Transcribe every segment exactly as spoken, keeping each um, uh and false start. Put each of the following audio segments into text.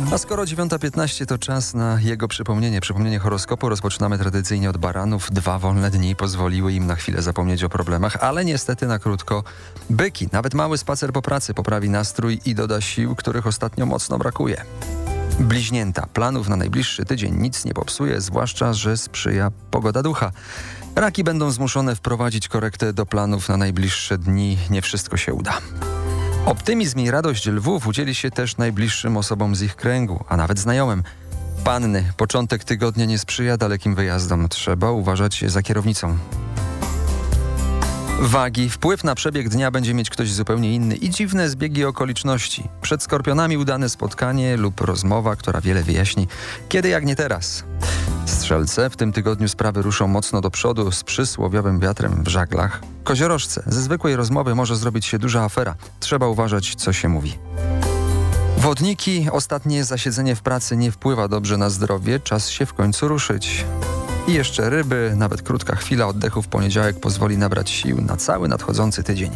A skoro dziewiąta piętnaście to czas na jego przypomnienie, przypomnienie horoskopu, rozpoczynamy tradycyjnie od baranów. Dwa wolne dni pozwoliły im na chwilę zapomnieć o problemach, ale niestety na krótko byki. Nawet mały spacer po pracy poprawi nastrój i doda sił, których ostatnio mocno brakuje. Bliźnięta. Planów na najbliższy tydzień nic nie popsuje, zwłaszcza że sprzyja pogoda ducha. Raki będą zmuszone wprowadzić korektę do planów na najbliższe dni. Nie wszystko się uda. Optymizm i radość lwów udzieli się też najbliższym osobom z ich kręgu, a nawet znajomym. Panny, początek tygodnia nie sprzyja dalekim wyjazdom. Trzeba uważać za kierownicą. Wagi. Wpływ na przebieg dnia będzie mieć ktoś zupełnie inny i dziwne zbiegi okoliczności. Przed skorpionami udane spotkanie lub rozmowa, która wiele wyjaśni. Kiedy jak nie teraz. Strzelce. W tym tygodniu sprawy ruszą mocno do przodu z przysłowiowym wiatrem w żaglach. Koziorożce. Ze zwykłej rozmowy może zrobić się duża afera. Trzeba uważać, co się mówi. Wodniki. Ostatnie zasiedzenie w pracy nie wpływa dobrze na zdrowie. Czas się w końcu ruszyć. I jeszcze ryby. Nawet krótka chwila oddechu w poniedziałek pozwoli nabrać sił na cały nadchodzący tydzień.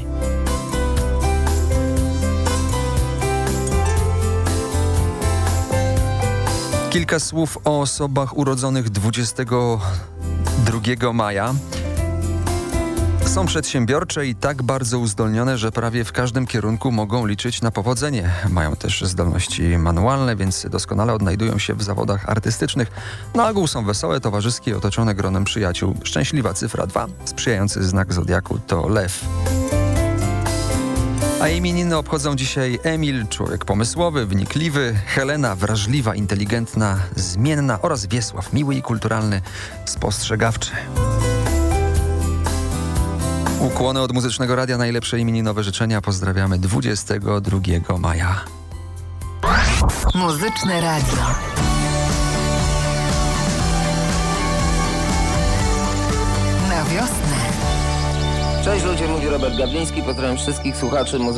Kilka słów o osobach urodzonych dwudziestego drugiego maja. Są przedsiębiorcze i tak bardzo uzdolnione, że prawie w każdym kierunku mogą liczyć na powodzenie. Mają też zdolności manualne, więc doskonale odnajdują się w zawodach artystycznych. Na ogół są wesołe, towarzyskie i otoczone gronem przyjaciół. Szczęśliwa cyfra dwa, sprzyjający znak zodiaku to lew. A imieniny obchodzą dzisiaj Emil, człowiek pomysłowy, wnikliwy, Helena, wrażliwa, inteligentna, zmienna oraz Wiesław, miły i kulturalny, spostrzegawczy. Ukłony od Muzycznego Radia, najlepsze imieninowe życzenia. Pozdrawiamy dwudziestego drugiego maja. Muzyczne Radio. Na wiosnę. Cześć ludzie, mówi Robert Gawliński. Pozdrawiam wszystkich słuchaczy muzyki.